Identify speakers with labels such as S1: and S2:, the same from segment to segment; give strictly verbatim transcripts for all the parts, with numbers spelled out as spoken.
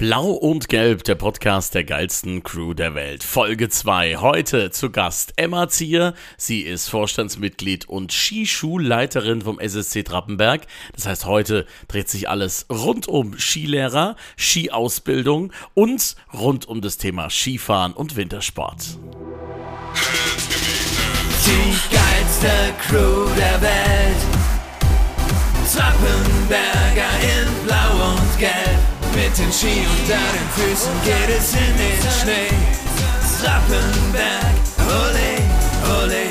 S1: Blau und Gelb, der Podcast der geilsten Crew der Welt. Folge zwei. Heute zu Gast Emma Zier. Sie ist Vorstandsmitglied und Skischulleiterin vom S S C Trappenberg. Das heißt, heute dreht sich alles rund um Skilehrer, Skiausbildung und rund um das Thema Skifahren und Wintersport.
S2: Die geilste Crew der Welt. Trappenberger in Blau und Gelb. Mit den Ski unter den Füßen geht es in den Schnee. Trappenberg, ole, ole,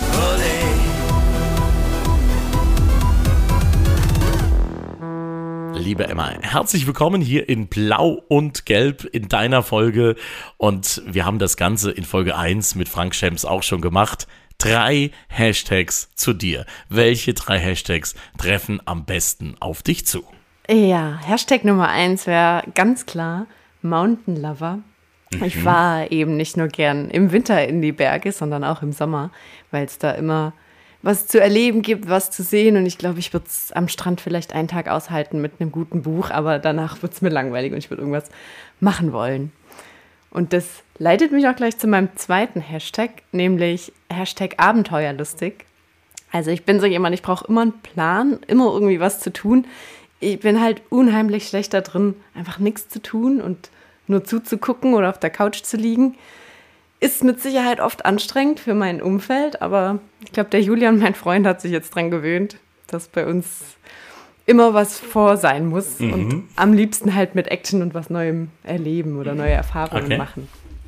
S1: ole. Liebe Emma, herzlich willkommen hier in Blau und Gelb in deiner Folge. Und wir haben das Ganze in Folge eins mit Frank Schems auch schon gemacht. Drei Hashtags zu dir. Welche drei Hashtags treffen am besten auf dich zu?
S3: Ja, Hashtag Nummer eins wäre ganz klar Mountain Lover. Mhm. Ich fahre eben nicht nur gern im Winter in die Berge, sondern auch im Sommer, weil es da immer was zu erleben gibt, was zu sehen. Und ich glaube, ich würde es am Strand vielleicht einen Tag aushalten mit einem guten Buch, aber danach wird es mir langweilig und ich würde irgendwas machen wollen. Und das leitet mich auch gleich zu meinem zweiten Hashtag, nämlich Hashtag Abenteuerlustig. Also ich bin so jemand, ich brauche immer einen Plan, immer irgendwie was zu tun. Ich bin halt unheimlich schlecht da drin, einfach nichts zu tun und nur zuzugucken oder auf der Couch zu liegen. Ist mit Sicherheit oft anstrengend für mein Umfeld, aber ich glaube, der Julian, mein Freund, hat sich jetzt dran gewöhnt, dass bei uns immer was vor sein muss mhm. und am liebsten halt mit Action und was Neuem erleben oder neue Erfahrungen okay. machen.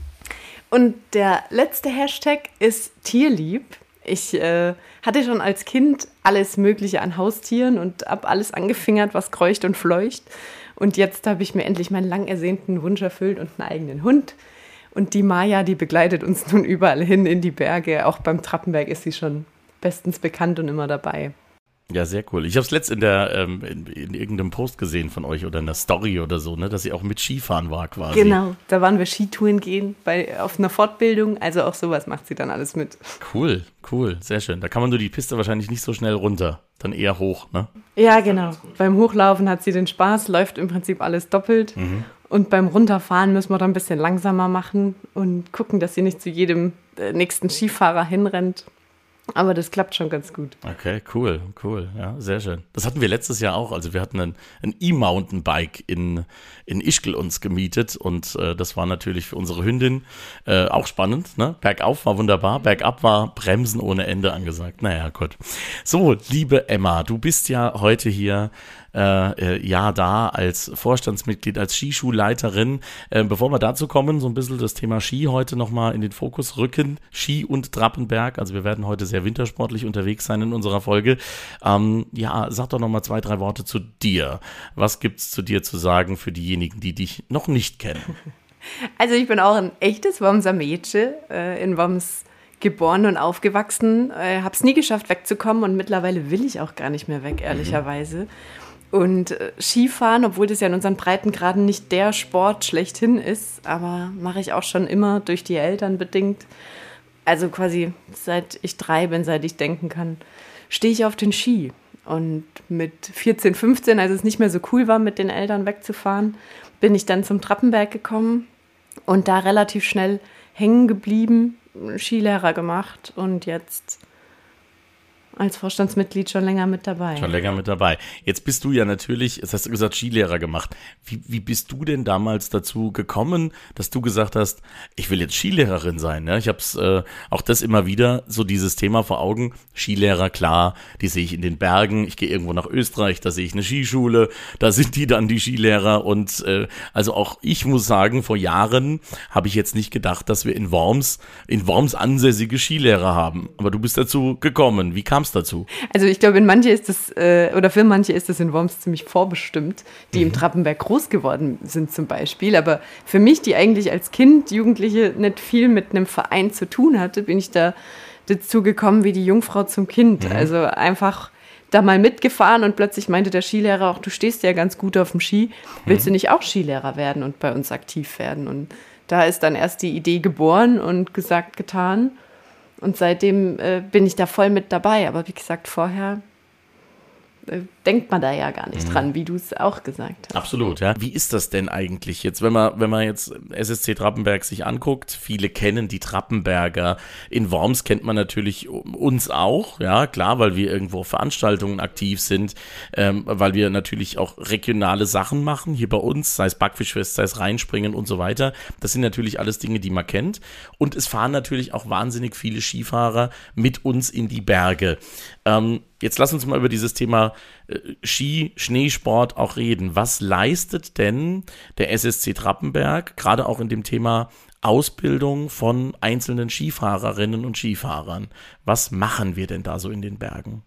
S3: Und der letzte Hashtag ist Tierlieb. Ich äh, hatte schon als Kind alles Mögliche an Haustieren und habe alles angefingert, was kreucht und fleucht. Und jetzt habe ich mir endlich meinen lang ersehnten Wunsch erfüllt und einen eigenen Hund. Und die Maja, die begleitet uns nun überall hin in die Berge. Auch beim Trappenberg ist sie schon bestens bekannt und immer dabei.
S1: Ja, sehr cool. Ich habe es letzt in der ähm, in, in irgendeinem Post gesehen von euch oder in der Story oder so, ne, dass sie auch mit Skifahren war quasi.
S3: Genau, da waren wir Skitouren gehen bei, auf einer Fortbildung, also auch sowas macht sie dann alles mit.
S1: Cool, cool, sehr schön. Da kann man nur die Piste wahrscheinlich nicht so schnell runter, dann eher hoch, ne?
S3: Ja, genau. Beim Hochlaufen hat sie den Spaß, läuft im Prinzip alles doppelt mhm. und beim Runterfahren müssen wir dann ein bisschen langsamer machen und gucken, dass sie nicht zu jedem äh, nächsten Skifahrer hinrennt. Aber das klappt schon ganz gut.
S1: Okay, cool, cool, ja, sehr schön. Das hatten wir letztes Jahr auch, also wir hatten ein, ein E-Mountainbike in, in Ischgl uns gemietet und äh, das war natürlich für unsere Hündin äh, auch spannend, ne? Bergauf war wunderbar, bergab war Bremsen ohne Ende angesagt. Naja, gut. So, liebe Emma, du bist ja heute hier Äh, ja da als Vorstandsmitglied, als Skischulleiterin. Äh, bevor wir dazu kommen, so ein bisschen das Thema Ski heute nochmal in den Fokus rücken. Ski und Trappenberg, also wir werden heute sehr wintersportlich unterwegs sein in unserer Folge. Ähm, ja, sag doch nochmal zwei, drei Worte zu dir. Was gibt's zu dir zu sagen für diejenigen, die dich noch nicht kennen?
S3: Also ich bin auch ein echtes Wormser Mädchen, äh, in Worms geboren und aufgewachsen. Äh, hab's nie geschafft wegzukommen und mittlerweile will ich auch gar nicht mehr weg, ehrlicherweise. Mhm. Und äh, Skifahren, obwohl das ja in unseren Breitengraden nicht der Sport schlechthin ist, aber mache ich auch schon immer durch die Eltern bedingt. Also quasi seit ich drei bin, seit ich denken kann, stehe ich auf den Ski. Und mit vierzehn, fünfzehn, als es nicht mehr so cool war, mit den Eltern wegzufahren, bin ich dann zum Trappenberg gekommen und da relativ schnell hängen geblieben, Skilehrer gemacht und jetzt als Vorstandsmitglied schon länger mit dabei.
S1: Schon länger mit dabei. Jetzt bist du ja natürlich, jetzt hast du gesagt, Skilehrer gemacht. Wie, wie bist du denn damals dazu gekommen, dass du gesagt hast, ich will jetzt Skilehrerin sein? Ja, ich habe es äh, auch das immer wieder, so dieses Thema vor Augen. Skilehrer, klar, die sehe ich in den Bergen. Ich gehe irgendwo nach Österreich, da sehe ich eine Skischule. Da sind die dann die Skilehrer. Und äh, also auch ich muss sagen, vor Jahren habe ich jetzt nicht gedacht, dass wir in Worms, in Worms ansässige Skilehrer haben. Aber du bist dazu gekommen. Wie kam dazu?
S3: Also ich glaube, in manche ist das, äh, oder für manche ist das in Worms ziemlich vorbestimmt, die mhm. im Trappenberg groß geworden sind zum Beispiel. Aber für mich, die eigentlich als Kind, Jugendliche nicht viel mit einem Verein zu tun hatte, bin ich da dazu gekommen wie die Jungfrau zum Kind. Mhm. Also einfach da mal mitgefahren und plötzlich meinte der Skilehrer auch, du stehst ja ganz gut auf dem Ski, willst mhm. du nicht auch Skilehrer werden und bei uns aktiv werden? Und da ist dann erst die Idee geboren und gesagt, getan. Und seitdem äh, bin ich da voll mit dabei. Aber wie gesagt, vorher äh, denkt man da ja gar nicht mhm. dran, wie du es auch gesagt hast.
S1: Absolut, ja. Wie ist das denn eigentlich jetzt, wenn man, wenn man jetzt S S C Trappenberg sich anguckt? Viele kennen die Trappenberger. In Worms kennt man natürlich uns auch, ja, klar, weil wir irgendwo auf Veranstaltungen aktiv sind, ähm, weil wir natürlich auch regionale Sachen machen, hier bei uns, sei es Backfischfest, sei es Reinspringen und so weiter. Das sind natürlich alles Dinge, die man kennt. Und es fahren natürlich auch wahnsinnig viele Skifahrer mit uns in die Berge. Ähm, jetzt lass uns mal über dieses Thema äh, Ski, Schneesport auch reden. Was leistet denn der S S C Trappenberg, gerade auch in dem Thema Ausbildung von einzelnen Skifahrerinnen und Skifahrern? Was machen wir denn da so in den Bergen?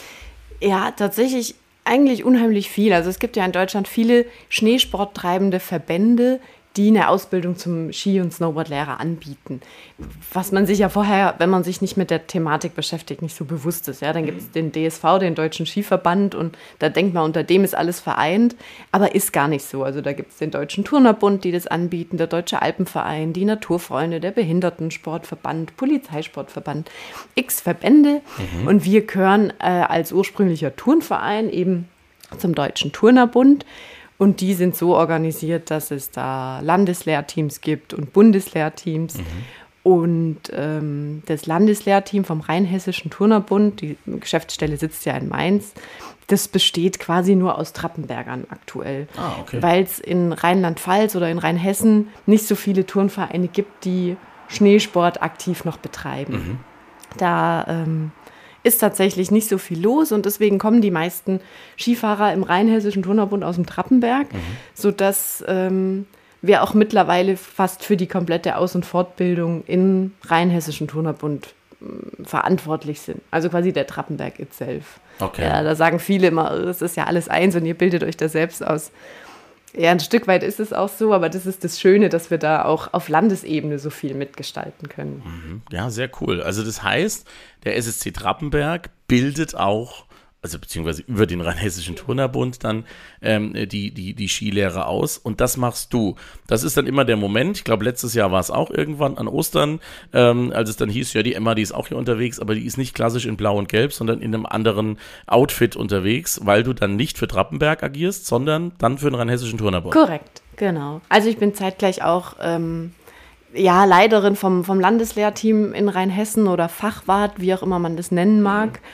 S3: Ja, tatsächlich eigentlich unheimlich viel. Also es gibt ja in Deutschland viele schneesporttreibende Verbände, die eine Ausbildung zum Ski- und Snowboardlehrer anbieten. Was man sich ja vorher, wenn man sich nicht mit der Thematik beschäftigt, nicht so bewusst ist. Ja, dann gibt es den D S V, den Deutschen Skiverband, und da denkt man, unter dem ist alles vereint, aber ist gar nicht so. Also da gibt es den Deutschen Turnerbund, die das anbieten, der Deutsche Alpenverein, die Naturfreunde, der Behindertensportverband, Polizeisportverband, x Verbände. Mhm. Und wir gehören äh, als ursprünglicher Turnverein eben zum Deutschen Turnerbund. Und die sind so organisiert, dass es da Landeslehrteams gibt und Bundeslehrteams. Mhm. Und ähm, das Landeslehrteam vom Rheinhessischen Turnerbund, die Geschäftsstelle sitzt ja in Mainz, das besteht quasi nur aus Trappenbergern aktuell.
S1: Ah, okay.
S3: Weil es in Rheinland-Pfalz oder in Rheinhessen nicht so viele Turnvereine gibt, die Schneesport aktiv noch betreiben. Mhm. Da ähm, ist tatsächlich nicht so viel los und deswegen kommen die meisten Skifahrer im Rheinhessischen Turnerbund aus dem Trappenberg, mhm. sodass ähm, wir auch mittlerweile fast für die komplette Aus- und Fortbildung im Rheinhessischen Turnerbund äh, verantwortlich sind. Also quasi der Trappenberg itself.
S1: Okay.
S3: Ja, da sagen viele immer, es ist ja alles eins und ihr bildet euch da selbst aus. Ja, ein Stück weit ist es auch so, aber das ist das Schöne, dass wir da auch auf Landesebene so viel mitgestalten können.
S1: Ja, sehr cool. Also das heißt, der S S C Trappenberg bildet auch, also beziehungsweise über den Rheinhessischen Turnerbund dann ähm, die, die, die Skilehrer aus, und das machst du. Das ist dann immer der Moment, ich glaube letztes Jahr war es auch irgendwann an Ostern, ähm, als es dann hieß, ja, die Emma, die ist auch hier unterwegs, aber die ist nicht klassisch in Blau und Gelb, sondern in einem anderen Outfit unterwegs, weil du dann nicht für Trappenberg agierst, sondern dann für den Rheinhessischen Turnerbund.
S3: Korrekt, genau. Also ich bin zeitgleich auch ähm, ja, Leiterin vom, vom Landeslehrteam in Rheinhessen oder Fachwart, wie auch immer man das nennen mag. Mhm.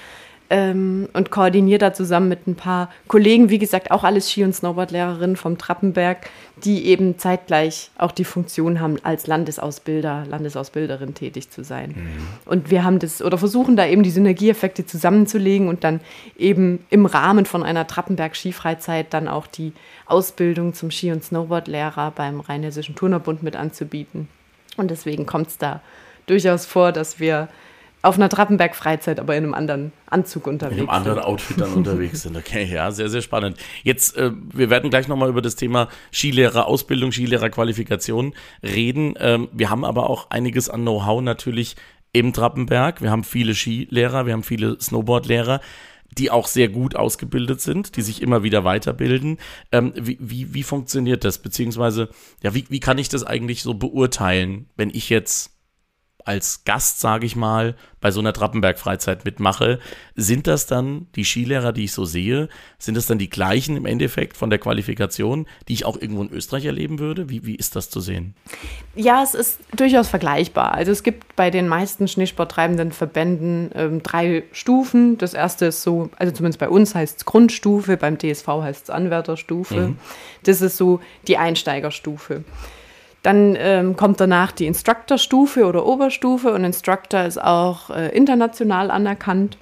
S3: Und koordiniere da zusammen mit ein paar Kollegen, wie gesagt, auch alles Ski- und Snowboardlehrerinnen vom Trappenberg, die eben zeitgleich auch die Funktion haben, als Landesausbilder, Landesausbilderin tätig zu sein. Mhm. Und wir haben das, oder versuchen da eben die Synergieeffekte zusammenzulegen und dann eben im Rahmen von einer Trappenberg-Skifreizeit dann auch die Ausbildung zum Ski- und Snowboardlehrer beim Rheinhessischen Turnerbund mit anzubieten. Und deswegen kommt es da durchaus vor, dass wir auf einer Trappenberg-Freizeit, aber in einem anderen Anzug unterwegs sind.
S1: In einem anderen Outfit dann unterwegs sind. Okay, ja, sehr, sehr spannend. Jetzt, äh, wir werden gleich nochmal über das Thema Skilehrer-Ausbildung, Skilehrer-Qualifikation reden. Ähm, wir haben aber auch einiges an Know-how natürlich im Trappenberg. Wir haben viele Skilehrer, wir haben viele Snowboardlehrer, die auch sehr gut ausgebildet sind, die sich immer wieder weiterbilden. Ähm, wie, wie, wie funktioniert das? Beziehungsweise, ja, wie, wie kann ich das eigentlich so beurteilen, wenn ich jetzt als Gast, sage ich mal, bei so einer Trappenberg-Freizeit mitmache? Sind das dann die Skilehrer, die ich so sehe? Sind das dann die gleichen im Endeffekt von der Qualifikation, die ich auch irgendwo in Österreich erleben würde? Wie, wie ist das zu sehen?
S3: Ja, es ist durchaus vergleichbar. Also es gibt bei den meisten schneesporttreibenden Verbänden ähm, drei Stufen. Das erste ist so, also zumindest bei uns heißt es Grundstufe, beim D S V heißt es Anwärterstufe. Mhm. Das ist so die Einsteigerstufe. Dann ähm, kommt danach die Instructor-Stufe oder Oberstufe, und Instructor ist auch äh, international anerkannt.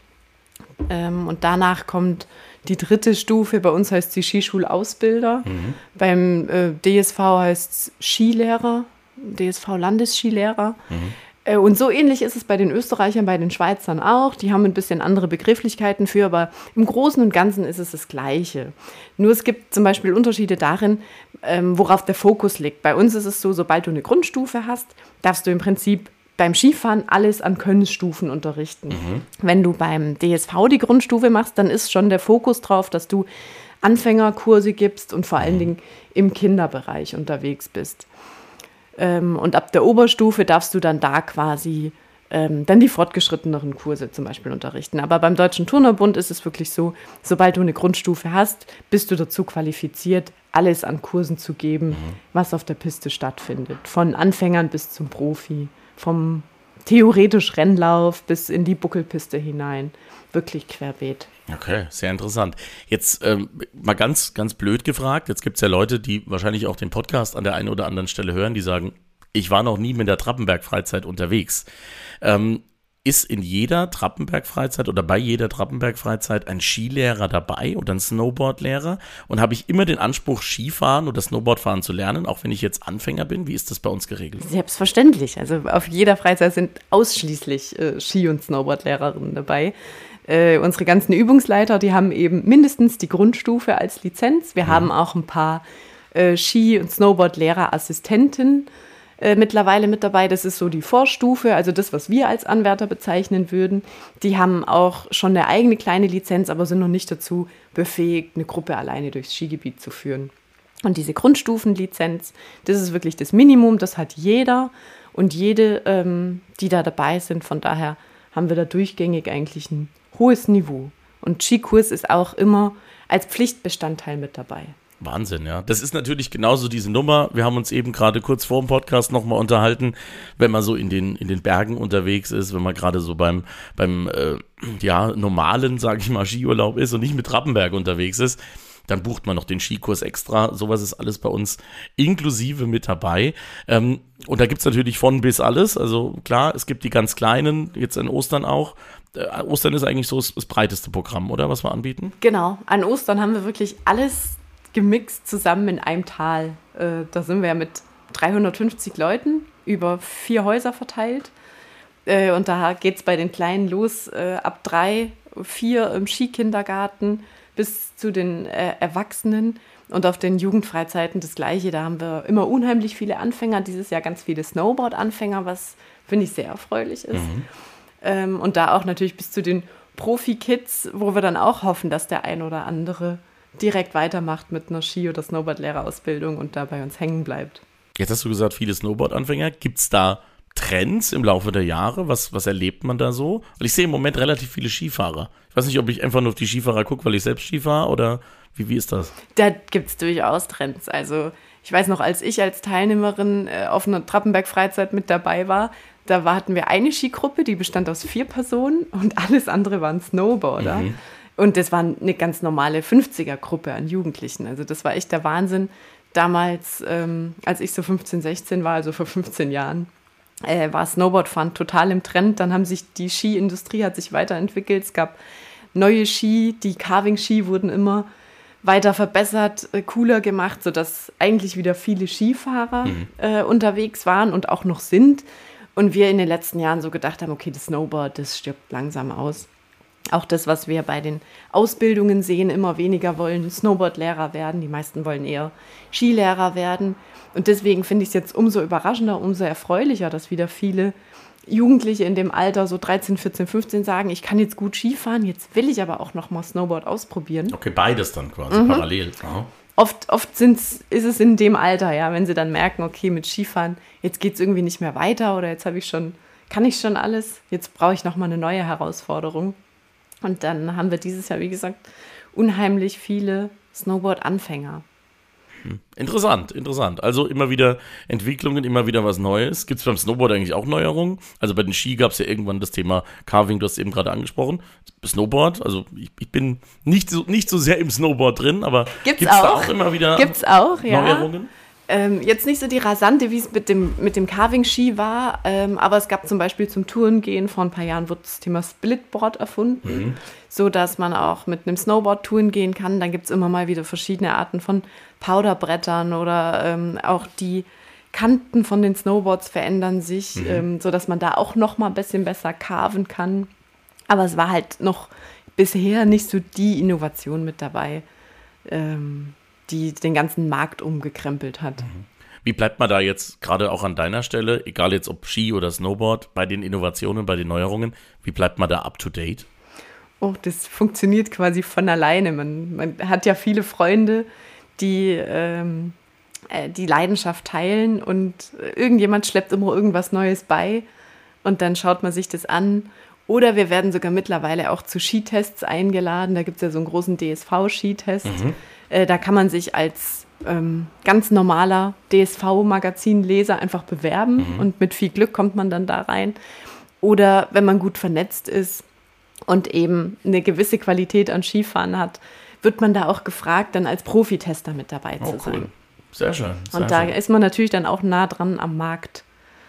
S3: Ähm, und danach kommt die dritte Stufe, bei uns heißt sie Skischulausbilder. Mhm. Beim äh, D S V heißt es Skilehrer, D S V-Landesskilehrer. Mhm. Äh, und so ähnlich ist es bei den Österreichern, bei den Schweizern auch. Die haben ein bisschen andere Begrifflichkeiten für, aber im Großen und Ganzen ist es das Gleiche. Nur es gibt zum Beispiel Unterschiede darin, ähm, worauf der Fokus liegt. Bei uns ist es so, sobald du eine Grundstufe hast, darfst du im Prinzip beim Skifahren alles an Könnensstufen unterrichten. Mhm. Wenn du beim D S V die Grundstufe machst, dann ist schon der Fokus drauf, dass du Anfängerkurse gibst und vor allen Dingen im Kinderbereich unterwegs bist. Ähm, und ab der Oberstufe darfst du dann da quasi ähm, dann die fortgeschritteneren Kurse zum Beispiel unterrichten. Aber beim Deutschen Turnerbund ist es wirklich so, sobald du eine Grundstufe hast, bist du dazu qualifiziert, alles an Kursen zu geben, mhm. was auf der Piste stattfindet. Von Anfängern bis zum Profi, vom theoretisch Rennlauf bis in die Buckelpiste hinein. Wirklich querbeet.
S1: Okay, sehr interessant. Jetzt ähm, mal ganz, ganz blöd gefragt, jetzt gibt es ja Leute, die wahrscheinlich auch den Podcast an der einen oder anderen Stelle hören, die sagen, ich war noch nie mit der Trappenberg-Freizeit unterwegs. Ähm, ist in jeder Trappenberg-Freizeit oder bei jeder Trappenberg-Freizeit ein Skilehrer dabei oder ein Snowboardlehrer? Und habe ich immer den Anspruch, Skifahren oder Snowboardfahren zu lernen, auch wenn ich jetzt Anfänger bin? Wie ist das bei uns geregelt?
S3: Selbstverständlich. Also auf jeder Freizeit sind ausschließlich äh, Ski- und Snowboardlehrerinnen dabei. Äh, unsere ganzen Übungsleiter, die haben eben mindestens die Grundstufe als Lizenz. Wir mhm. haben auch ein paar äh, Ski- und Snowboardlehrerassistenten Äh, mittlerweile mit dabei. Das ist so die Vorstufe, also das, was wir als Anwärter bezeichnen würden. Die haben auch schon eine eigene kleine Lizenz, aber sind noch nicht dazu befähigt, eine Gruppe alleine durchs Skigebiet zu führen. Und diese Grundstufenlizenz, das ist wirklich das Minimum, das hat jeder und jede, ähm, die da dabei sind. Von daher haben wir da durchgängig eigentlich ein hohes Niveau. Und Skikurs ist auch immer als Pflichtbestandteil mit dabei.
S1: Wahnsinn, ja. Das ist natürlich genauso diese Nummer. Wir haben uns eben gerade kurz vor dem Podcast nochmal unterhalten, wenn man so in den, in den Bergen unterwegs ist, wenn man gerade so beim, beim äh, ja, normalen, sage ich mal, Skiurlaub ist und nicht mit Trappenberg unterwegs ist, dann bucht man noch den Skikurs extra. Sowas ist alles bei uns inklusive mit dabei. Ähm, und da gibt es natürlich von bis alles. Also klar, es gibt die ganz kleinen, jetzt an Ostern auch. Äh, Ostern ist eigentlich so das, das breiteste Programm, oder, was wir anbieten?
S3: Genau, an Ostern haben wir wirklich alles gemixt zusammen in einem Tal. Äh, da sind wir mit dreihundertfünfzig Leuten über vier Häuser verteilt. Äh, und da geht es bei den Kleinen los, äh, ab drei, vier im Skikindergarten bis zu den äh, Erwachsenen. Und auf den Jugendfreizeiten das Gleiche. Da haben wir immer unheimlich viele Anfänger. Dieses Jahr ganz viele Snowboard-Anfänger, was, finde ich, sehr erfreulich ist. Mhm. Ähm, und da auch natürlich bis zu den Profi-Kids, wo wir dann auch hoffen, dass der ein oder andere direkt weitermacht mit einer Ski- oder Snowboard-Lehrerausbildung und da bei uns hängen bleibt.
S1: Jetzt hast du gesagt, viele Snowboard-Anfänger. Gibt es da Trends im Laufe der Jahre? Was, was erlebt man da so? Weil ich sehe im Moment relativ viele Skifahrer. Ich weiß nicht, ob ich einfach nur auf die Skifahrer gucke, weil ich selbst Ski fahre oder wie, wie ist das?
S3: Da gibt es durchaus Trends. Also ich weiß noch, als ich als Teilnehmerin äh, auf einer Trappenberg-Freizeit mit dabei war, da war, hatten wir eine Skigruppe, die bestand aus vier Personen und alles andere waren Snowboarder. Mhm. Und das war eine ganz normale fünfziger-Gruppe an Jugendlichen. Also das war echt der Wahnsinn. Damals, ähm, als ich so fünfzehn, sechzehn war, also vor fünfzehn Jahren, äh, war Snowboardfahren total im Trend. Dann haben sich die Skiindustrie hat sich weiterentwickelt. Es gab neue Ski, die Carving-Ski wurden immer weiter verbessert, äh, cooler gemacht, sodass eigentlich wieder viele Skifahrer mhm. äh, unterwegs waren und auch noch sind. Und wir in den letzten Jahren so gedacht haben, okay, das Snowboard, das stirbt langsam aus. Auch das, was wir bei den Ausbildungen sehen, immer weniger wollen Snowboardlehrer werden. Die meisten wollen eher Skilehrer werden. Und deswegen finde ich es jetzt umso überraschender, umso erfreulicher, dass wieder viele Jugendliche in dem Alter, so dreizehn, vierzehn, fünfzehn, sagen, ich kann jetzt gut Skifahren, jetzt will ich aber auch noch mal Snowboard ausprobieren.
S1: Okay, beides dann quasi mhm. parallel. Aha.
S3: Oft, oft sind's, ist es in dem Alter, ja, wenn sie dann merken, okay, mit Skifahren, jetzt geht es irgendwie nicht mehr weiter oder jetzt habe ich schon, kann ich schon alles, jetzt brauche ich noch mal eine neue Herausforderung. Und dann haben wir dieses Jahr, wie gesagt, unheimlich viele Snowboard-Anfänger.
S1: Hm. Interessant, interessant. Also immer wieder Entwicklungen, immer wieder was Neues. Gibt es beim Snowboard eigentlich auch Neuerungen? Also bei den Ski gab es ja irgendwann das Thema Carving, du hast es eben gerade angesprochen. Snowboard, also ich, ich bin nicht so, nicht so sehr im Snowboard drin, aber gibt es da auch immer wieder
S3: gibt's auch, ja.
S1: Neuerungen?
S3: Ähm, jetzt nicht so die rasante, wie es mit dem, mit dem Carving-Ski war, ähm, aber es gab zum Beispiel zum Tourengehen, vor ein paar Jahren wurde das Thema Splitboard erfunden, mhm. so dass man auch mit einem Snowboard touren gehen kann. Dann gibt es immer mal wieder verschiedene Arten von Powderbrettern oder ähm, auch die Kanten von den Snowboards verändern sich, mhm. ähm, so dass man da auch noch mal ein bisschen besser carven kann. Aber es war halt noch bisher nicht so die Innovation mit dabei, ähm, die den ganzen Markt umgekrempelt hat.
S1: Wie bleibt man da jetzt gerade auch an deiner Stelle, egal jetzt ob Ski oder Snowboard, bei den Innovationen, bei den Neuerungen, wie bleibt man da up to date?
S3: Oh, das funktioniert quasi von alleine. Man, man hat ja viele Freunde, die ähm, äh, die Leidenschaft teilen und irgendjemand schleppt immer irgendwas Neues bei und dann schaut man sich das an. Oder wir werden sogar mittlerweile auch zu Skitests eingeladen. Da gibt es ja so einen großen D S V-Skitest. Mhm. Äh, da kann man sich als ähm, ganz normaler D S V-Magazinleser einfach bewerben mhm. und mit viel Glück kommt man dann da rein. Oder wenn man gut vernetzt ist und eben eine gewisse Qualität an Skifahren hat, wird man da auch gefragt, dann als Profitester mit dabei
S1: oh,
S3: zu sein.
S1: Cool. Sehr schön. Sehr
S3: und da
S1: schön.
S3: ist man natürlich dann auch nah dran am Markt,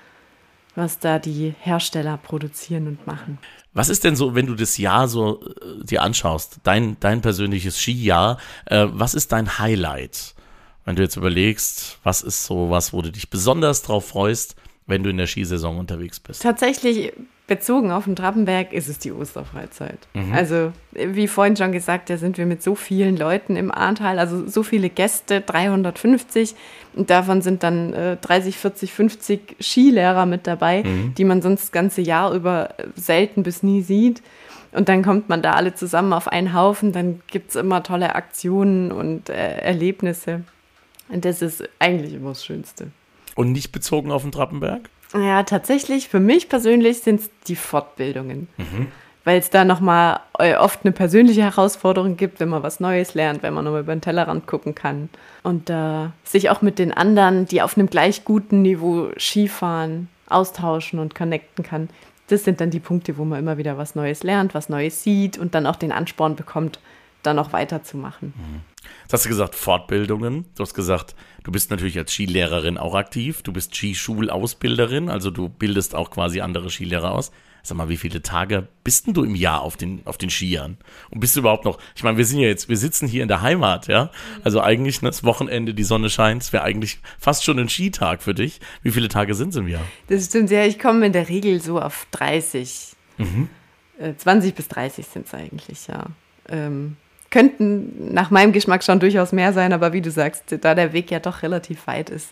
S3: was da die Hersteller produzieren und machen.
S1: Was ist denn so, wenn du das Jahr so äh, dir anschaust, dein, dein persönliches Skijahr, äh, was ist dein Highlight? Wenn du jetzt überlegst, was ist so was, wo du dich besonders drauf freust, wenn du in der Skisaison unterwegs bist?
S3: Tatsächlich bezogen auf den Trappenberg ist es die Osterfreizeit. Mhm. Also wie vorhin schon gesagt, da sind wir mit so vielen Leuten im Ahrtal, also so viele Gäste, dreihundertfünfzig. Und davon sind dann äh, dreißig, vierzig, fünfzig Skilehrer mit dabei, mhm. die man sonst das ganze Jahr über selten bis nie sieht. Und dann kommt man da alle zusammen auf einen Haufen, dann gibt es immer tolle Aktionen und äh, Erlebnisse. Und das ist eigentlich immer das Schönste.
S1: Und nicht bezogen auf den Trappenberg?
S3: Ja, tatsächlich, für mich persönlich sind es die Fortbildungen.
S1: Mhm.
S3: Weil es da nochmal oft eine persönliche Herausforderung gibt, wenn man was Neues lernt, wenn man nochmal über den Tellerrand gucken kann. Und äh, sich auch mit den anderen, die auf einem gleich guten Niveau Skifahren, austauschen und connecten kann. Das sind dann die Punkte, wo man immer wieder was Neues lernt, was Neues sieht und dann auch den Ansporn bekommt, dann auch weiterzumachen.
S1: Mhm. Jetzt hast du gesagt, Fortbildungen. Du hast gesagt, du bist natürlich als Skilehrerin auch aktiv. Du bist Skischulausbilderin, also du bildest auch quasi andere Skilehrer aus. Sag mal, wie viele Tage bist denn du im Jahr auf den, auf den Skiern? Und bist du überhaupt noch, ich meine, wir sind ja jetzt, wir sitzen hier in der Heimat, ja? Also eigentlich, ne, das Wochenende, die Sonne scheint, es wäre eigentlich fast schon ein Skitag für dich. Wie viele Tage sind es im Jahr?
S3: Das stimmt, ja, ich komme in der Regel so auf dreißig. Mhm. Äh, zwanzig bis dreißig sind es eigentlich, ja. Ähm, könnten nach meinem Geschmack schon durchaus mehr sein, aber wie du sagst, da der Weg ja doch relativ weit ist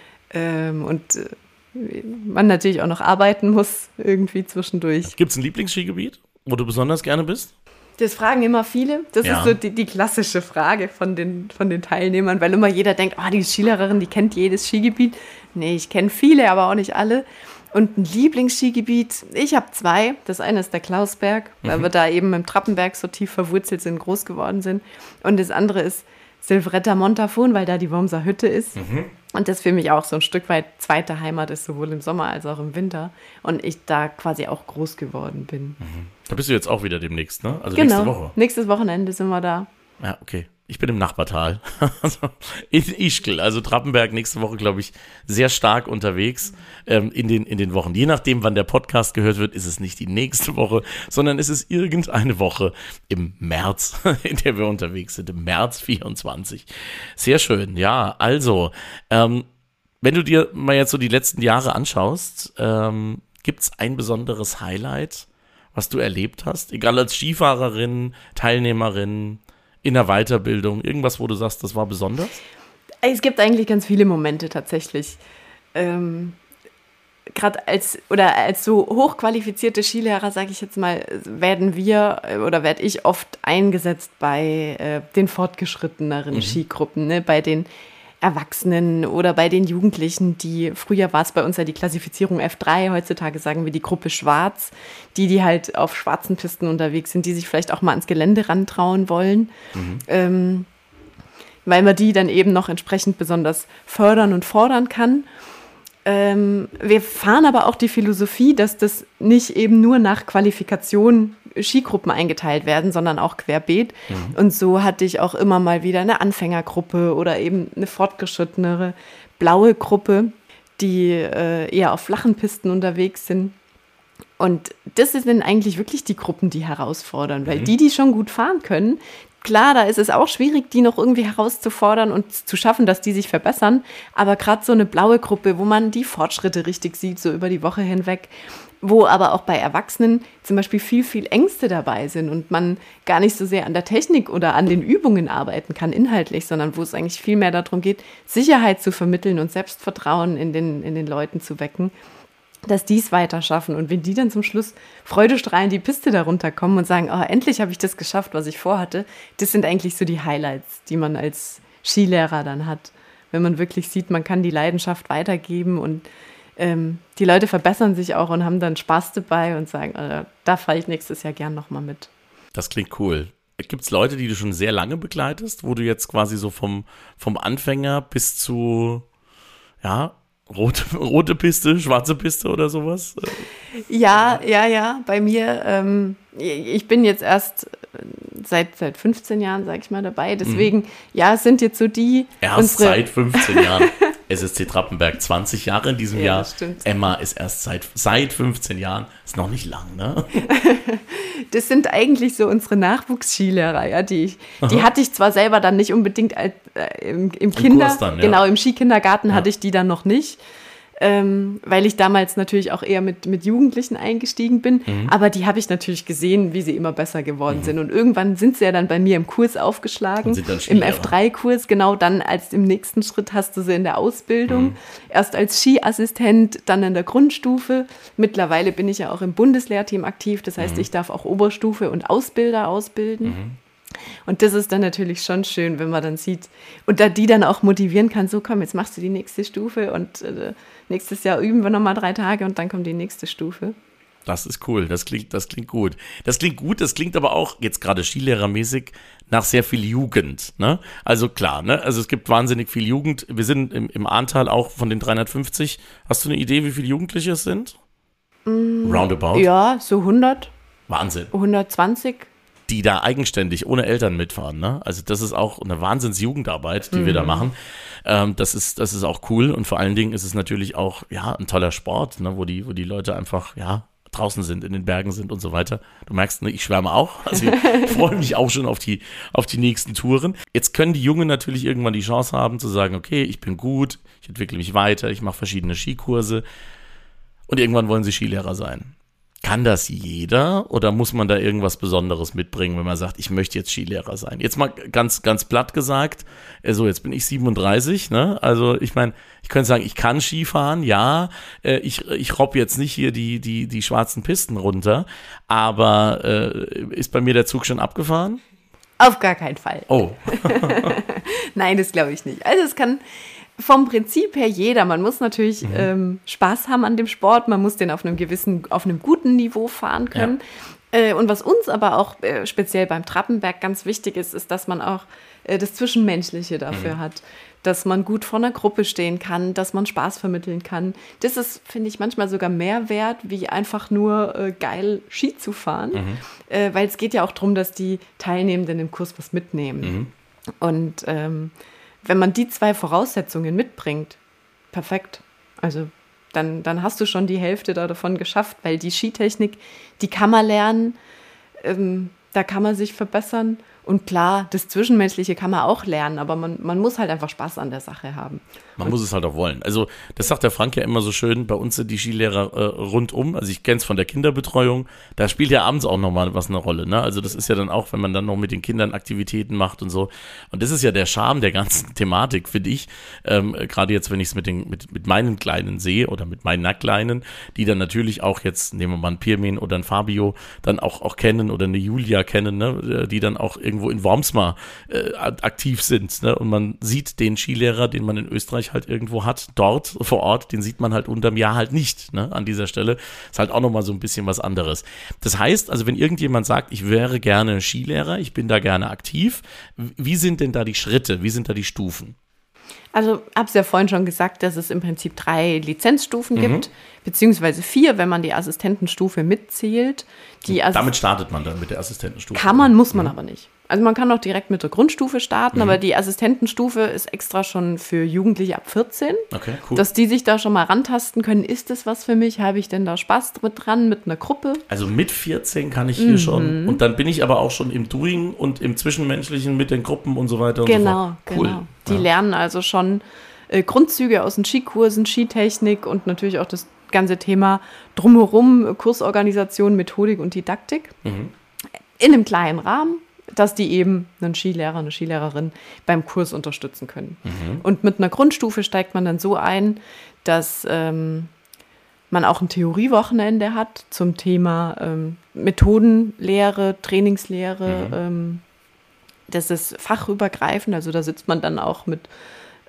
S3: ähm, und äh, man natürlich auch noch arbeiten muss, irgendwie zwischendurch.
S1: Gibt es ein Lieblingsskigebiet, wo du besonders gerne bist?
S3: Das fragen immer viele. Das ja. ist so die, die klassische Frage von den, von den Teilnehmern, weil immer jeder denkt, oh, die Skilehrerin, die kennt jedes Skigebiet. Nee, ich kenne viele, aber auch nicht alle. Und ein Lieblingsskigebiet, ich habe zwei. Das eine ist der Klausberg, weil mhm. wir da eben im Trappenberg so tief verwurzelt sind, groß geworden sind. Und das andere ist Silvretta Montafon, weil da die Wormser Hütte ist. Mhm. Und das für mich auch so ein Stück weit zweite Heimat ist, sowohl im Sommer als auch im Winter. Und ich da quasi auch groß geworden bin.
S1: Mhm. Da bist du jetzt auch wieder demnächst, ne? Also
S3: genau.
S1: nächste Woche.
S3: Nächstes Wochenende sind wir da.
S1: Ja, okay. Ich bin im Nachbartal, also in Ischgl, also Trappenberg nächste Woche, glaube ich, sehr stark unterwegs ähm, in den, in den Wochen. Je nachdem, wann der Podcast gehört wird, ist es nicht die nächste Woche, sondern es ist irgendeine Woche im März, in der wir unterwegs sind, im März vierundzwanzig. Sehr schön, ja, also, ähm, wenn du dir mal jetzt so die letzten Jahre anschaust, ähm, gibt es ein besonderes Highlight, was du erlebt hast, egal als Skifahrerin, Teilnehmerin, in der Weiterbildung, irgendwas, wo du sagst, das war besonders?
S3: Es gibt eigentlich ganz viele Momente tatsächlich. Ähm, Gerade als oder als so hochqualifizierte Skilehrer, sage ich jetzt mal, werden wir oder werde ich oft eingesetzt bei äh, den fortgeschritteneren mhm. Skigruppen, ne? Bei den Erwachsenen oder bei den Jugendlichen, die, früher war es bei uns ja die Klassifizierung F drei, heutzutage sagen wir die Gruppe Schwarz, die, die halt auf schwarzen Pisten unterwegs sind, die sich vielleicht auch mal ans Gelände rantrauen wollen, mhm. ähm, weil man die dann eben noch entsprechend besonders fördern und fordern kann. Ähm, wir fahren aber auch die Philosophie, dass das nicht eben nur nach Qualifikation Skigruppen eingeteilt werden, sondern auch querbeet. Mhm. Und so hatte ich auch immer mal wieder eine Anfängergruppe oder eben eine fortgeschrittenere blaue Gruppe, die äh, eher auf flachen Pisten unterwegs sind. Und das sind eigentlich wirklich die Gruppen, die herausfordern, weil mhm. die, die schon gut fahren können, klar, da ist es auch schwierig, die noch irgendwie herauszufordern und zu schaffen, dass die sich verbessern. Aber gerade so eine blaue Gruppe, wo man die Fortschritte richtig sieht, so über die Woche hinweg, wo aber auch bei Erwachsenen zum Beispiel viel, viel Ängste dabei sind und man gar nicht so sehr an der Technik oder an den Übungen arbeiten kann, inhaltlich, sondern wo es eigentlich viel mehr darum geht, Sicherheit zu vermitteln und Selbstvertrauen in den, in den Leuten zu wecken, dass die es weiter schaffen. Und wenn die dann zum Schluss freudestrahlend die Piste darunter kommen und sagen, oh, endlich habe ich das geschafft, was ich vorhatte, das sind eigentlich so die Highlights, die man als Skilehrer dann hat. Wenn man wirklich sieht, man kann die Leidenschaft weitergeben und ähm, die Leute verbessern sich auch und haben dann Spaß dabei und sagen, äh, da fahre ich nächstes Jahr gern nochmal mit.
S1: Das klingt cool. Gibt es Leute, die du schon sehr lange begleitest, wo du jetzt quasi so vom, vom Anfänger bis zu, ja, rote, rote Piste, schwarze Piste oder sowas?
S3: Ja, ja, ja, bei mir, ähm, ich bin jetzt erst seit, seit fünfzehn Jahren, sag ich mal, dabei, deswegen, mhm. ja, es sind jetzt so die...
S1: Erst unsere seit fünfzehn Jahren. S S C Trappenberg zwanzig Jahre in diesem ja, Jahr.
S3: Stimmt.
S1: Emma ist erst seit, seit fünfzehn Jahren. Ist noch nicht lang, ne?
S3: Das sind eigentlich so unsere Nachwuchsskilehrer, ja, die ich, die hatte ich zwar selber dann nicht unbedingt als, äh, im, im Kinder, Kurs dann, ja. genau, im Skikindergarten ja. hatte ich die dann noch nicht, ähm, weil ich damals natürlich auch eher mit, mit Jugendlichen eingestiegen bin, mhm. aber die habe ich natürlich gesehen, wie sie immer besser geworden mhm. sind und irgendwann sind sie ja dann bei mir im Kurs aufgeschlagen, im F drei Kurs, genau, dann als im nächsten Schritt hast du sie in der Ausbildung, mhm. erst als Skiassistent, dann in der Grundstufe, mittlerweile bin ich ja auch im Bundeslehrteam aktiv, das heißt, mhm. ich darf auch Oberstufe und Ausbilder ausbilden. Mhm. Und das ist dann natürlich schon schön, wenn man dann sieht und da die dann auch motivieren kann, so komm, jetzt machst du die nächste Stufe und äh, nächstes Jahr üben wir nochmal drei Tage und dann kommt die nächste Stufe.
S1: Das ist cool, das klingt, das klingt gut. Das klingt gut, das klingt aber auch jetzt gerade skilehrermäßig nach sehr viel Jugend, ne? Also klar, ne? Also es gibt wahnsinnig viel Jugend. Wir sind im, im Ahrtal auch von den dreihundertfünfzig. Hast du eine Idee, wie viele Jugendliche es sind? Mm, Roundabout?
S3: Ja, so hundert.
S1: Wahnsinn.
S3: hundertzwanzig.
S1: Die da eigenständig ohne Eltern mitfahren, ne? Also das ist auch eine Wahnsinnsjugendarbeit, die mhm. wir da machen. Ähm, das ist, das ist auch cool und vor allen Dingen ist es natürlich auch, ja, ein toller Sport, ne? Wo die, wo die Leute einfach, ja, draußen sind, in den Bergen sind und so weiter. Du merkst, ne, ich schwärme auch. Also ich freue mich auch schon auf die, auf die nächsten Touren. Jetzt können die Jungen natürlich irgendwann die Chance haben zu sagen, okay, ich bin gut, ich entwickle mich weiter, ich mache verschiedene Skikurse und irgendwann wollen sie Skilehrer sein. Kann das jeder oder muss man da irgendwas Besonderes mitbringen, wenn man sagt, ich möchte jetzt Skilehrer sein? Jetzt mal ganz, ganz platt gesagt, also jetzt bin ich siebenunddreißig, ne? Also ich meine, ich könnte sagen, ich kann Skifahren, ja, ich, ich robb jetzt nicht hier die, die, die schwarzen Pisten runter, aber äh, ist bei mir der Zug schon abgefahren?
S3: Auf gar keinen Fall.
S1: Oh.
S3: Nein, das glaube ich nicht. Also es kann vom Prinzip her jeder. Man muss natürlich mhm. ähm, Spaß haben an dem Sport. Man muss den auf einem gewissen, auf einem guten Niveau fahren können. Ja. Äh, und was uns aber auch äh, speziell beim Trappenberg ganz wichtig ist, ist, dass man auch äh, das Zwischenmenschliche dafür mhm. hat. Dass man gut vor einer Gruppe stehen kann, dass man Spaß vermitteln kann. Das ist, finde ich, manchmal sogar mehr wert, wie einfach nur äh, geil Ski zu fahren. Mhm. Äh, weil es geht ja auch darum, dass die Teilnehmenden im Kurs was mitnehmen. Mhm. Und ähm, wenn man die zwei Voraussetzungen mitbringt, perfekt. Also dann, dann hast du schon die Hälfte da davon geschafft, weil die Skitechnik, die kann man lernen, ähm, da kann man sich verbessern. Und klar, das Zwischenmenschliche kann man auch lernen, aber man, man muss halt einfach Spaß an der Sache haben.
S1: Man
S3: und
S1: muss es halt auch wollen. Also das sagt der Frank ja immer so schön, bei uns sind die Skilehrer äh, rundum, also ich kenne es von der Kinderbetreuung, da spielt ja abends auch nochmal was eine Rolle, ne? Also das ist ja dann auch, wenn man dann noch mit den Kindern Aktivitäten macht und so. Und das ist ja der Charme der ganzen Thematik, finde ich. Ähm, gerade jetzt, wenn ich es mit, den, mit, mit meinen Kleinen sehe oder mit meinen Kleinen, die dann natürlich auch jetzt, nehmen wir mal einen Pirmin oder einen Fabio, dann auch, auch kennen oder eine Julia kennen, ne? Die dann auch irgendwo in Wormsmar äh, aktiv sind, ne? Und man sieht den Skilehrer, den man in Österreich halt irgendwo hat, dort vor Ort, den sieht man halt unterm Jahr halt nicht, ne? An dieser Stelle ist halt auch nochmal so ein bisschen was anderes. Das heißt, also wenn irgendjemand sagt, ich wäre gerne Skilehrer, ich bin da gerne aktiv, wie sind denn da die Schritte, wie sind da die Stufen?
S3: Also, ich habe es ja vorhin schon gesagt, dass es im Prinzip drei Lizenzstufen mhm. gibt, beziehungsweise vier, wenn man die Assistentenstufe mitzählt. Die Assi-
S1: Damit startet man dann mit der Assistentenstufe?
S3: Kann man, muss man mhm. aber nicht. Also man kann auch direkt mit der Grundstufe starten, mhm. aber die Assistentenstufe ist extra schon für Jugendliche ab vierzehn.
S1: Okay, cool.
S3: Dass die sich da schon mal rantasten können, ist das was für mich? Habe ich denn da Spaß mit dran, mit einer Gruppe?
S1: Also mit vierzehn kann ich hier mhm. schon. Und dann bin ich aber auch schon im Doing und im Zwischenmenschlichen mit den Gruppen und so weiter und
S3: genau,
S1: so fort. Cool.
S3: Genau, die ja. lernen also schon äh, Grundzüge aus den Skikursen, Skitechnik und natürlich auch das ganze Thema drumherum, Kursorganisation, Methodik und Didaktik. Mhm. In einem kleinen Rahmen, dass die eben einen Skilehrer, eine Skilehrerin beim Kurs unterstützen können. Mhm. Und mit einer Grundstufe steigt man dann so ein, dass ähm, man auch ein Theoriewochenende hat zum Thema ähm, Methodenlehre, Trainingslehre. Mhm. Ähm, das ist fachübergreifend, also da sitzt man dann auch mit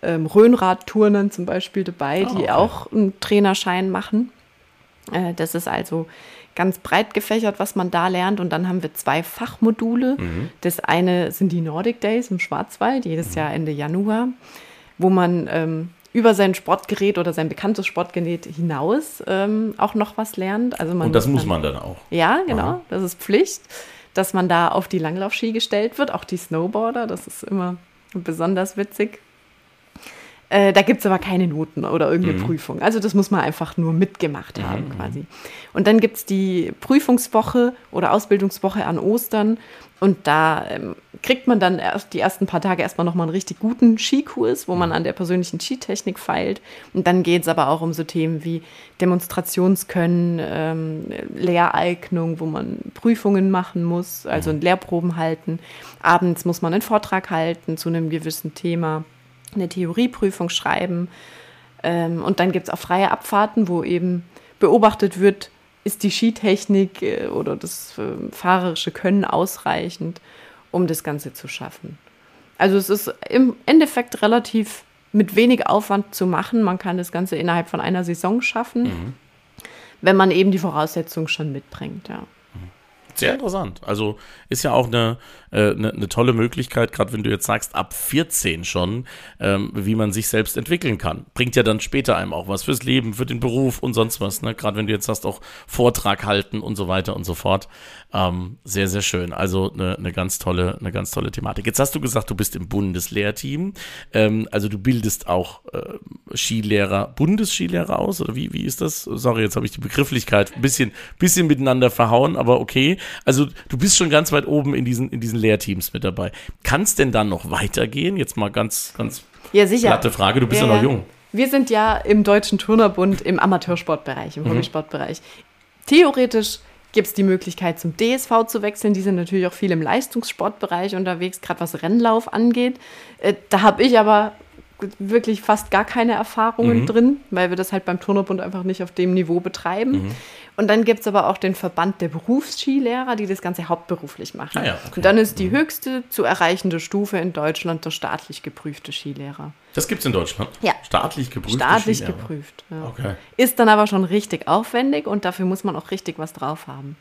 S3: ähm, Rhönradturnern zum Beispiel dabei,
S1: Ah,
S3: die
S1: okay.
S3: auch einen Trainerschein machen. Äh, das ist also ganz breit gefächert, was man da lernt. Und dann haben wir zwei Fachmodule.
S1: Mhm.
S3: Das eine sind die Nordic Days im Schwarzwald, jedes Jahr Ende Januar, wo man ähm, über sein Sportgerät oder sein bekanntes Sportgerät hinaus ähm, auch noch was lernt. Also man
S1: Und das
S3: dann,
S1: muss man dann auch.
S3: Ja, genau,
S1: Aha.
S3: das ist Pflicht, dass man da auf die Langlaufski gestellt wird, auch die Snowboarder, das ist immer besonders witzig. Äh, da gibt es aber keine Noten oder irgendeine
S1: Mhm.
S3: Prüfung. Also das muss man einfach nur mitgemacht haben quasi. Und dann gibt es die Prüfungswoche oder Ausbildungswoche an Ostern. Und da ähm, kriegt man dann erst die ersten paar Tage erstmal nochmal einen richtig guten Skikurs, wo man an der persönlichen Skitechnik feilt. Und dann geht es aber auch um so Themen wie Demonstrationskönnen, ähm, Lehreignung, wo man Prüfungen machen muss, also Lehrproben halten. Abends muss man einen Vortrag halten zu einem gewissen Thema, eine Theorieprüfung schreiben. Ähm, und dann gibt es auch freie Abfahrten, wo eben beobachtet wird, ist die Skitechnik äh, oder das äh, fahrerische Können ausreichend, um das Ganze zu schaffen. Also es ist im Endeffekt relativ mit wenig Aufwand zu machen. Man kann das Ganze innerhalb von einer Saison schaffen,
S1: Mhm.
S3: wenn man eben die Voraussetzungen schon mitbringt. Ja.
S1: Sehr interessant. Also ist ja auch eine, äh, eine, eine tolle Möglichkeit, gerade wenn du jetzt sagst, ab vierzehn schon, ähm, wie man sich selbst entwickeln kann. Bringt ja dann später einem auch was fürs Leben, für den Beruf und sonst was. Ne? Gerade wenn du jetzt sagst, auch Vortrag halten und so weiter und so fort. Ähm, sehr, sehr schön. Also eine, eine ganz tolle, eine ganz tolle Thematik. Jetzt hast du gesagt, du bist im Bundeslehrteam. Ähm, also du bildest auch äh, Skilehrer, Bundesskilehrer aus? Oder wie, wie ist das? Sorry, jetzt habe ich die Begrifflichkeit ein bisschen, bisschen miteinander verhauen, aber okay. Also du bist schon ganz weit oben in diesen, in diesen Lehrteams mit dabei. Kann es denn dann noch weitergehen? Jetzt mal ganz, ganz
S3: Ja, sicher.
S1: platte Frage. Du bist ja,
S3: Ja,
S1: noch
S3: ja.
S1: jung.
S3: Wir sind ja im Deutschen Turnerbund im Amateursportbereich, im Hobbysportbereich. Theoretisch gibt es die Möglichkeit, zum D S V zu wechseln. Die sind natürlich auch viel im Leistungssportbereich unterwegs, gerade was Rennlauf angeht. Äh, da habe ich aber wirklich fast gar keine Erfahrungen
S1: Mhm.
S3: drin, weil wir das halt beim Turnerbund einfach nicht auf dem Niveau betreiben. Und dann gibt es aber auch den Verband der Berufsskilehrer, die das Ganze hauptberuflich machen.
S1: Ah ja, okay.
S3: Und dann ist die höchste zu erreichende Stufe in Deutschland der staatlich geprüfte Skilehrer.
S1: Das gibt's in Deutschland?
S3: Ja.
S1: Staatlich geprüft?
S3: Staatlich geprüft. Ja.
S1: Okay.
S3: Ist dann aber schon richtig aufwendig und dafür muss man auch richtig was drauf haben.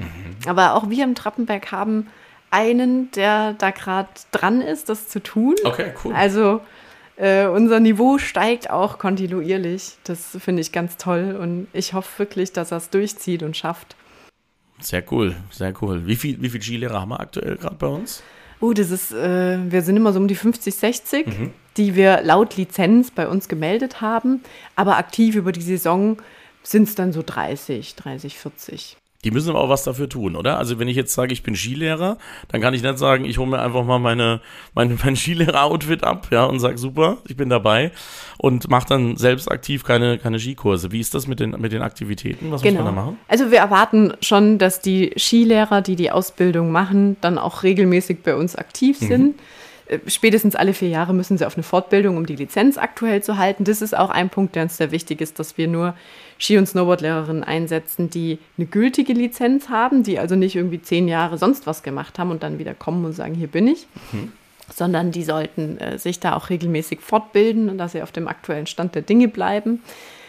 S3: Aber auch wir im Trappenberg haben einen, der da gerade dran ist, das zu tun.
S1: Okay, cool.
S3: Also äh, unser Niveau steigt auch kontinuierlich. Das finde ich ganz toll und ich hoffe wirklich, dass er es durchzieht und schafft.
S1: Sehr cool, sehr cool. Wie viel, wie viel Skilehrer haben wir aktuell gerade bei uns?
S3: Oh, das ist, äh, wir sind immer so um die fünfzig, sechzig, die wir laut Lizenz bei uns gemeldet haben. Aber aktiv über die Saison sind es dann so dreißig, dreißig, vierzig.
S1: Die müssen aber auch was dafür tun, oder? Also wenn ich jetzt sage, ich bin Skilehrer, dann kann ich nicht sagen, ich hole mir einfach mal meine, meine, mein Skilehrer-Outfit ab, ja, und sage, super, ich bin dabei und mache dann selbst aktiv keine, keine Skikurse. Wie ist das mit den, mit den Aktivitäten? Was muss man da machen?
S3: Also wir erwarten schon, dass die Skilehrer, die die Ausbildung machen, dann auch regelmäßig bei uns aktiv sind. Äh, Spätestens alle vier Jahre müssen sie auf eine Fortbildung, um die Lizenz aktuell zu halten. Das ist auch ein Punkt, der uns sehr wichtig ist, dass wir nur Ski- und Snowboardlehrerinnen einsetzen, die eine gültige Lizenz haben, die also nicht irgendwie zehn Jahre sonst was gemacht haben und dann wieder kommen und sagen, hier bin ich, sondern die sollten äh, sich da auch regelmäßig fortbilden und dass sie auf dem aktuellen Stand der Dinge bleiben.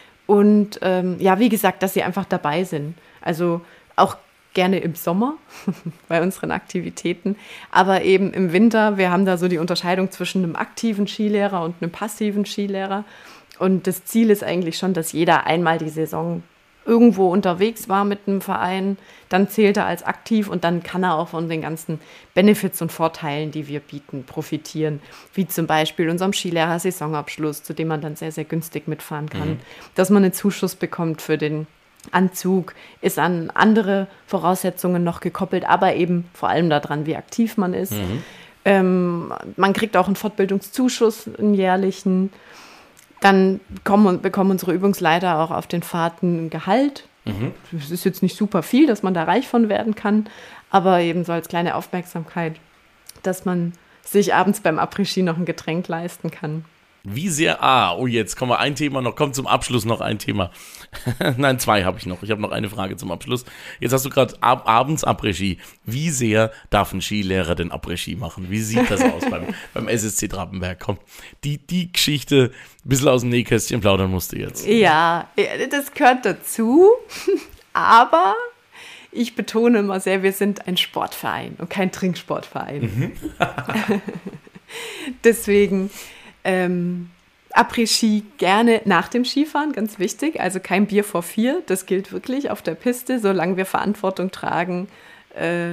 S3: Und ähm, ja, wie gesagt, dass sie einfach dabei sind. Also auch gerne im Sommer bei unseren Aktivitäten, aber eben im Winter. Wir haben da so die Unterscheidung zwischen einem aktiven Skilehrer und einem passiven Skilehrer. Und das Ziel ist eigentlich schon, dass jeder einmal die Saison irgendwo unterwegs war mit einem Verein, dann zählt er als aktiv und dann kann er auch von den ganzen Benefits und Vorteilen, die wir bieten, profitieren. Wie zum Beispiel unserem Skilehrer-Saisonabschluss, zu dem man dann sehr, sehr günstig mitfahren kann. Mhm. Dass man einen Zuschuss bekommt für den Anzug, ist an andere Voraussetzungen noch gekoppelt, aber eben vor allem daran, wie aktiv man ist. Mhm. Ähm, man kriegt auch einen Fortbildungszuschuss, einen jährlichen. Dann bekommen, bekommen unsere Übungsleiter auch auf den Fahrten ein Gehalt. Mhm. Das ist jetzt nicht super viel, dass man da reich von werden kann, aber eben so als kleine Aufmerksamkeit, dass man sich abends beim Après-Ski noch ein Getränk leisten kann.
S1: Wie sehr, ah, oh jetzt kommen wir ein Thema noch, kommt zum Abschluss noch ein Thema. Nein, zwei habe ich noch. Ich habe noch eine Frage zum Abschluss. Jetzt hast du gerade ab, abends Après-Ski. Wie sehr darf ein Skilehrer denn Après-Ski machen? Wie sieht das aus beim, beim S S C Trappenberg? Komm, die, die Geschichte ein bisschen aus dem Nähkästchen plaudern musst du jetzt.
S3: Ja, das gehört dazu, aber ich betone immer sehr, wir sind ein Sportverein und kein Trinksportverein. Mhm. Deswegen ähm, Après-Ski gerne nach dem Skifahren, ganz wichtig. Also kein Bier vor vier, das gilt wirklich auf der Piste. Solange wir Verantwortung tragen, äh,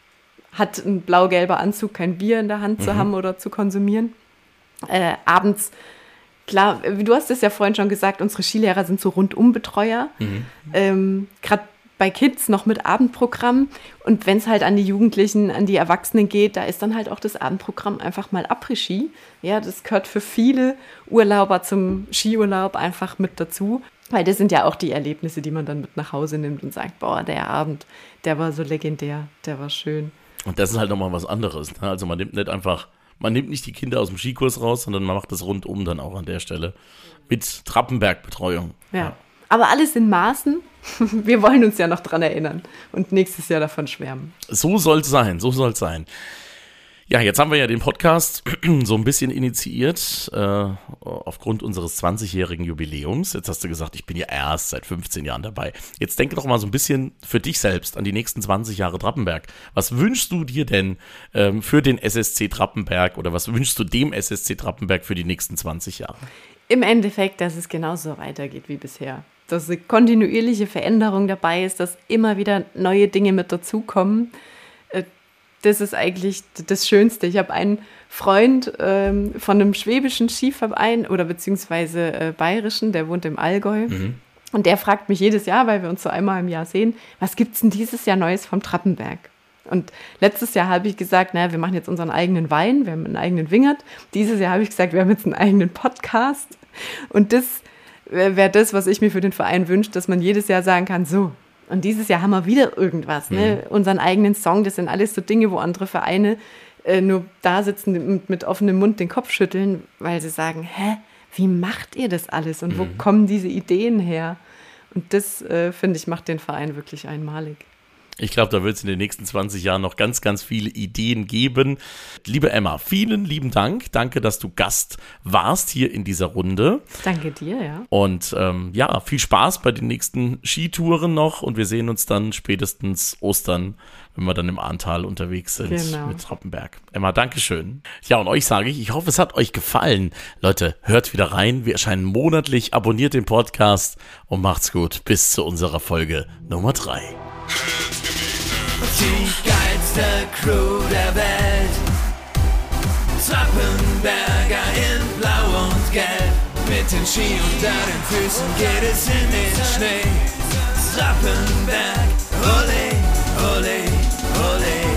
S3: hat ein blau-gelber Anzug kein Bier in der Hand mhm. zu haben oder zu konsumieren. Äh, abends, klar, du hast es ja vorhin schon gesagt, unsere Skilehrer sind so Rundumbetreuer. Mhm. Ähm, gerade bei Kids noch mit Abendprogramm. Und wenn es halt an die Jugendlichen, an die Erwachsenen geht, da ist dann halt auch das Abendprogramm einfach mal Après-Ski. Ja, das gehört für viele Urlauber zum Skiurlaub einfach mit dazu. Weil das sind ja auch die Erlebnisse, die man dann mit nach Hause nimmt und sagt, boah, der Abend, der war so legendär, der war schön.
S1: Und das ist halt nochmal was anderes. Ne? Also man nimmt nicht einfach, man nimmt nicht die Kinder aus dem Skikurs raus, sondern man macht das rundum dann auch an der Stelle mit Trappenbergbetreuung.
S3: Ja. ja. Aber alles in Maßen. Wir wollen uns ja noch dran erinnern und nächstes Jahr davon schwärmen.
S1: So soll es sein, so soll es sein. Ja, jetzt haben wir ja den Podcast so ein bisschen initiiert äh, aufgrund unseres zwanzigjährigen Jubiläums. Jetzt hast du gesagt, ich bin ja erst seit fünfzehn Jahren dabei. Jetzt denke doch mal so ein bisschen für dich selbst an die nächsten zwanzig Jahre Trappenberg. Was wünschst du dir denn ähm, für den S S C Trappenberg oder was wünschst du dem S S C Trappenberg für die nächsten zwanzig Jahre?
S3: Im Endeffekt, dass es genauso weitergeht wie bisher. Dass eine kontinuierliche Veränderung dabei ist, dass immer wieder neue Dinge mit dazukommen. Das ist eigentlich das Schönste. Ich habe einen Freund ähm, von einem schwäbischen Skiverein oder beziehungsweise äh, bayerischen, der wohnt im Allgäu. Mhm. Und der fragt mich jedes Jahr, weil wir uns so einmal im Jahr sehen, was gibt es denn dieses Jahr Neues vom Trappenberg? Und letztes Jahr habe ich gesagt, naja, wir machen jetzt unseren eigenen Wein, wir haben einen eigenen Wingert. Dieses Jahr habe ich gesagt, wir haben jetzt einen eigenen Podcast. Und das wäre das, was ich mir für den Verein wünsche, dass man jedes Jahr sagen kann, so, und dieses Jahr haben wir wieder irgendwas, ne? Mhm. Unseren eigenen Song, das sind alles so Dinge, wo andere Vereine äh, nur da sitzen und mit offenem Mund den Kopf schütteln, weil sie sagen, hä, wie macht ihr das alles und mhm. wo kommen diese Ideen her? Und das, äh, finde ich, macht den Verein wirklich einmalig.
S1: Ich glaube, da wird es in den nächsten zwanzig Jahren noch ganz, ganz viele Ideen geben. Liebe Emma, vielen lieben Dank. Danke, dass du Gast warst hier in dieser Runde.
S3: Danke dir, ja.
S1: Und ähm, ja, viel Spaß bei den nächsten Skitouren noch. Und wir sehen uns dann spätestens Ostern, wenn wir dann im Ahrntal unterwegs sind genau. mit Trappenberg. Emma, Dankeschön. Ja, und euch sage ich, ich hoffe, es hat euch gefallen. Leute, hört wieder rein. Wir erscheinen monatlich. Abonniert den Podcast und macht's gut. Bis zu unserer Folge Nummer drei.
S2: Die geilste Crew der Welt. Trappenberger in Blau und Gelb. Mit den Ski unter den Füßen geht es in den Schnee. Trappenberg, ole, ole, ole.